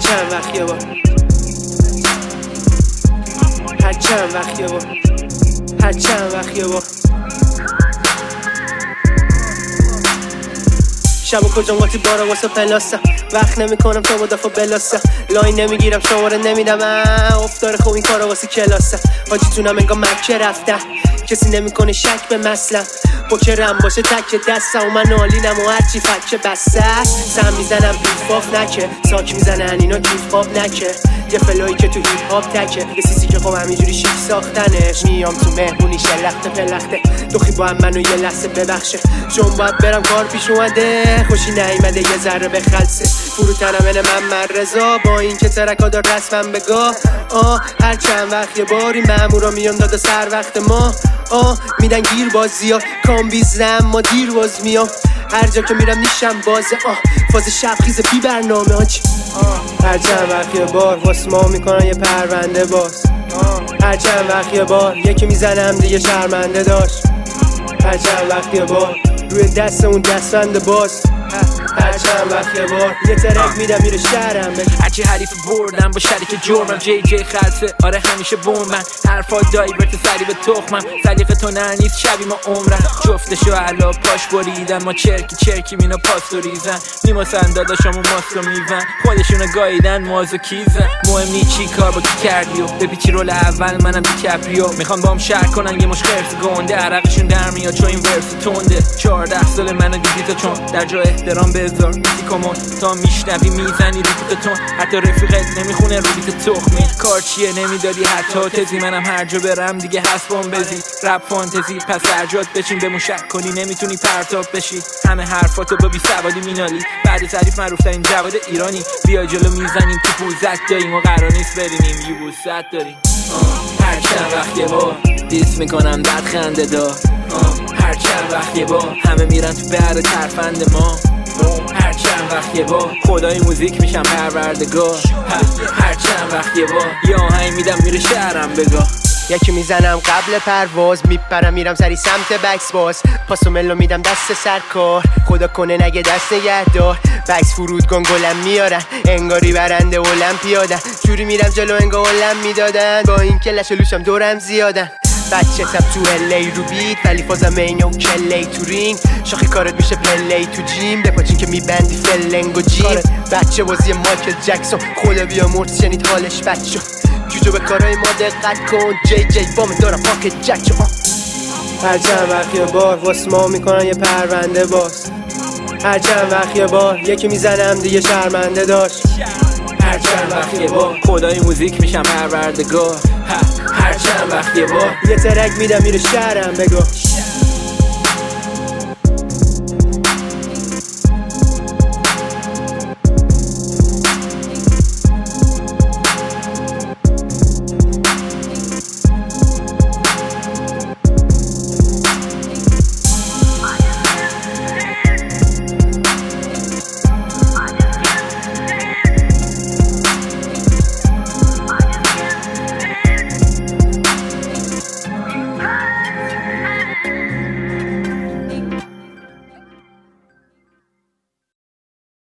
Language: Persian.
چند وقت یه بار، هر چند وقت یه بار، هر چند وقت یه بار. شب و کجا قاطی بارا واسه پلاسم، وقت نمی کنم تا مدافع بلاسم، لاین نمیگیرم شماره نمیدم، افتاره خوب این کارا واسه کلاسم. حاجی تونم انگاه مکه رفتم، کسی نمیکنه شک به مثلم، پوکرم باشه تک دستم و من نالینم و هرچی فکه بسته سم میزنم بیفاف نکه، ساک میزنن اینا کیف خواب نکه، یه فلایی که تو هیپ هاپ تکه، یه سیسی که خب همینجوری شیک ساختنش. میام تو مهمونی شلخته پلخته، دوخی با هم منو یه لحظه ببخشه، چون باید برم کار پیش اومده، خوشی نیمده یه ذره به خلصه، فروتنم اینه من رضا، با این که ترکا دار رسمم بگاه. هر چند وقت یه باری مامورا میان دادا سر وقت ما، میدن گیر بازی ها کام بیزم ما دیر باز میام، هر جا که میرم نیشم بازه، فاز شب خیز بی برنامه هاچی. هر چند وقت یه بار واسه ما میکنن یه پرونده باز، هر چند وقت یه بار یکی میزنم دیگه شرمنده داشت، هر چند وقت یه بار روی دست اون دستبند باز، هر چند وقت یه بار یه ترک میدم میره شهرم هرچی حریف بردم با شریک جرمم، جی جی خلصه آره همیشه بومن، حرفا دایورت سری به تخمم، سلیقه تو نه نیست شبی ما عمرن، جفتشو علا پاش بریدن، ما چرکی مینا پاستو ریزن، میماسن داداشامو ماستو میون، خودشونو گاییدن مازو کیزن، مهم نی چی کار با کی کردی و بپیچی رول اول منم دیکپریو، میخوان بام شهر کنن یه مش خرس گنده، عرقشون در میاد چون این ورس تنده، 14 سال منو دیدی تو چون در جا احترام بذار میزی کمون، تا میشنوی میزنی ریپیتتون، حتی رفیقت نمیخونه رویت تخمی، کار چیه نمیدادی حتی تزی، منم هر جا برم دیگه حسبم بزی، رپ فانتزی پس درجات بچین به مشک کنی نمیتونی پرتاب بشی، همه حرفاتو با بی سوادی مینالی، بعد تعریف معروف ترین جواد ایرانی، بیا جلو میزنیم تو پوزت داریم و قرار نیست برینیم یوبوست داریم. هر چند وقت یه بار دیس میکنم دد خنده دار، هر چند وقت یه بار همه میرن تو بعد ترفند ما، هر چند وقت یه بار خدای موزیک میشم پروردگار، هر چند وقت یه بار یه آهنگ میدم میره شهرم بگاه، یکی میزنم قبل پرواز، میپرم میرم سری سمت بکس باز، پاسو ملو میدم دست سرکار، خدا کنه نگه دست نگهدار، بکس فرودگان گلم میارن انگاری برنده المپیادن، جوری میرم جلو انگار علم میدادن، با این که لش و لوشم دورم زیادن، بچه تب تو الی رو بیت ولی فازم اینو کلی تو رینگ، شاخی کارت میشه پلی تو جیم، بپاچین که میبندی فلنگ و جیم، بچه بازی مایکل جکسون خدا بیا مرد شنید حالش بچه، جوجو به کارهای ما دقت کن، جی جی بام دارم پاکت جک. هر چند وقت یه بار واسه ما میکنن یه پرونده باز، هر چند وقت یه بار یکی میزنم دیگه شرمنده داشت، هر چند وقت یه بار خدای موزیک میشم پروردگار، هر چند وقت یه بار یه ترک میدم میره شهرم بگو.